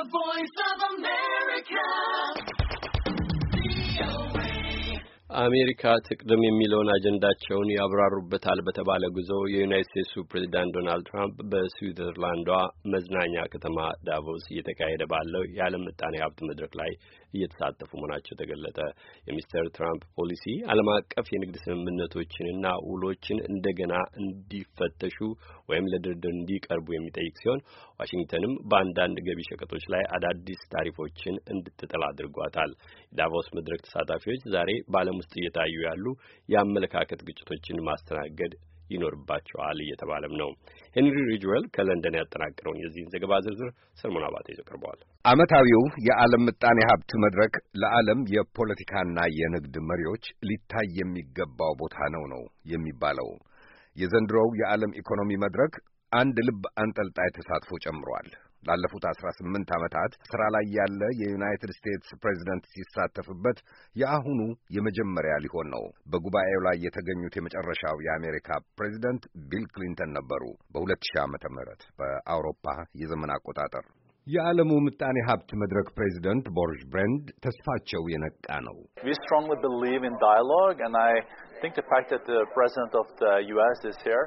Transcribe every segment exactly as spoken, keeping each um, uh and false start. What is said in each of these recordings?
The Voice of America. አሜሪካ ትቅደም የሚለውን አጀንዳቸውን ያብራሩበታል በተባለ ጉዞ የዩናይትድ ስቴትሱ ፕሬዝዳንት ዶናልድ ትራምፕ በስዊዘርላንዷ መዝናኛ ከተማ ዳቮስ እየተካሄደ ባለው የዓለም ምጣኔ ሀብት መድረክ ላይ እየተሳተፉ መሆናቸው ተገለጠ። የሚስተር ትራምፕ ፖሊሲ ዓለም አቀፍ የንግድ ስምምነቶችንና ውሎችን እንደገና እንዲፈተሹ ወይም ለድርድር እንዲቀርቡ የሚጠይቅ ሲሆን ዋሽንግተንም በአንዳንድ ገቢ ሸቀጦች ላይ አዳዲስ ታሪፎችን እንድትጥል አድርጓታል። የዳቮስ መድረክ ተሳታፊዎች ዛሬ በዓለም ውስጥ እየታዩ ያሉ የአመለካከት ግጭቶችን ማስተናገድ ይኖርባቸዋል እየተባለም ነው። ሄንሪ ሪጅዌል ከለንደን ያጠናቀረውን የዚህን ዘገባ ዝርዝር ሰለሞን አባተ ይዞ ቀርቧል። ዓመታዊው የዓለም ምጣኔ ሀብት መድረክ ለዓለም የፖለቲካና የንግድ መሪዎች ሊታይ የሚገባው ቦታ ነው ነው የሚባለው። የዘንድሮው የዓለም ኢኮኖሚ መድረክ አንድ ልብ አንጠልጣይ ተሳትፎ ጨምሯል። ላለፉት አስራ ስምንት ዓመታት ሥራ ላይ ያለ የዩናይትድ ስቴትስ ፕሬዝደንት ሲሳተፍበት የአሁኑ የመጀመሪያ ሊሆን ነው። በጉባኤው ላይ የተገኙት የመጨረሻው የአሜሪካ ፕሬዝደንት ቢል ክሊንተን ነበሩ በሁለት ሺህ ዓመተ ምህረት በአውሮፓ የዘመን አቆጣጠር። የዓለሙ ምጣኔ ሀብት መድረክ ፕሬዝደንት ቦርጅ ብሬንድ ተስፋቸው የነቃ ነው። We strongly believe in dialogue and I think the fact that the president of the U S is here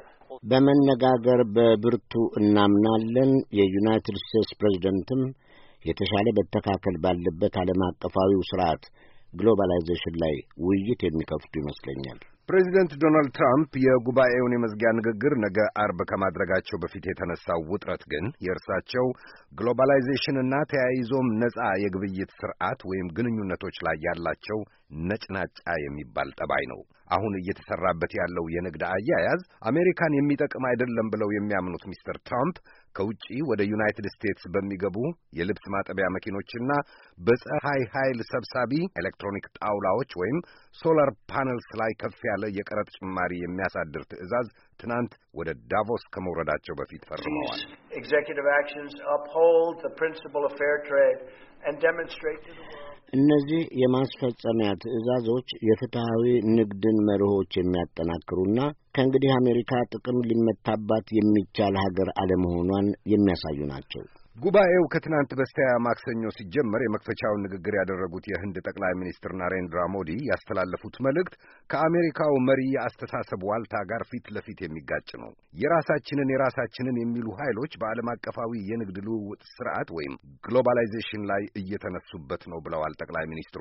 በመነጋገር በብርቱ እናምናለን። የዩናይትድ ስቴትስ ፕሬዝደንትም የተሻለ መተካከል ባለበት ዓለም አቀፋዊው ስርዓት ግሎባላይዜሽን ላይ ውይይት የሚከፍቱ ይመስለኛል። ፕሬዚደንት ዶናልድ ትራምፕ የጉባኤውን የመዝጊያ ንግግር ነገ አርብ ከማድረጋቸው በፊት የተነሳው ውጥረት ግን የእርሳቸው ግሎባላይዜሽንና ተያይዞም ነጻ የግብይት ስርዓት ወይም ግንኙነቶች ላይ ያላቸው ነጭናጫ የሚባል ጠባይ ነው። አሁን እየተሰራበት ያለው የንግድ አያያዝ አሜሪካን የሚጠቅም አይደለም ብለው የሚያምኑት ሚስተር ትራምፕ ከውጪ ወደ ዩናይትድ ስቴትስ በሚገቡ የልብስ ማጠቢያ መኪኖችና በፀሐይ ኃይል ሰብሳቢ ኤሌክትሮኒክ ጣውላዎች ወይም ሶላር ፓነልስ ላይ ከፍ ያለ የቀረጥ ጭማሪ የሚያሳድር ትዕዛዝ ትናንት ወደ ዳቮስ ከመውረዳቸው በፊት ፈርመዋል። Executive actions uphold the principle of fair trade and demonstrate to the world እነዚህ የማስፈጸሚያ ትዕዛዞች የፍትሃዊ ንግድን መርሆች የሚያጠናክሩና ከእንግዲህ አሜሪካ ጥቅም ሊመታባት የሚቻል ሀገር አለመሆኗን የሚያሳዩ ናቸው። ጉባኤው ከትናንት በስቲያ ማክሰኞ ሲጀመር የመክፈቻውን ንግግር ያደረጉት የህንድ ጠቅላይ ሚኒስትር ናሬንድራ ሞዲ ያስተላለፉት መልእክት ከአሜሪካው መሪ የአስተሳሰብ ዋልታ ጋር ፊት ለፊት የሚጋጭ ነው። የራሳችንን የራሳችንን የሚሉ ኃይሎች በዓለም አቀፋዊ የንግድ ልውውጥ ስርዓት ወይም ግሎባላይዜሽን ላይ እየተነሱበት ነው ብለዋል ጠቅላይ ሚኒስትሩ።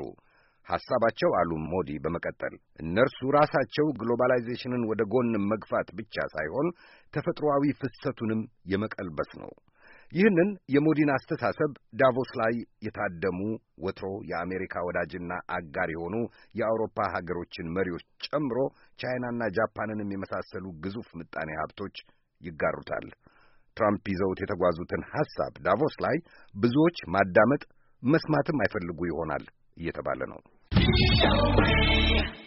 ሐሳባቸው አሉ ሞዲ በመቀጠል እነርሱ ራሳቸው ግሎባላይዜሽንን ወደ ጎን መግፋት ብቻ ሳይሆን ተፈጥሮአዊ ፍሰቱንም የመቀልበስ ነው። ይህንን የሞዲን አስተሳሰብ ዳቮስ ላይ የታደሙ ወትሮ የአሜሪካ ወዳጅና አጋር የሆኑ የአውሮፓ ሀገሮችን መሪዎች ጨምሮ ቻይናና ጃፓንንም የመሳሰሉ ግዙፍ ምጣኔ ሀብቶች ይጋሩታል። ትራምፕ ይዘውት የተጓዙትን ሐሳብ ዳቮስ ላይ ብዙዎች ማዳመጥ መስማትም አይፈልጉ ይሆናል እየተባለ ነው።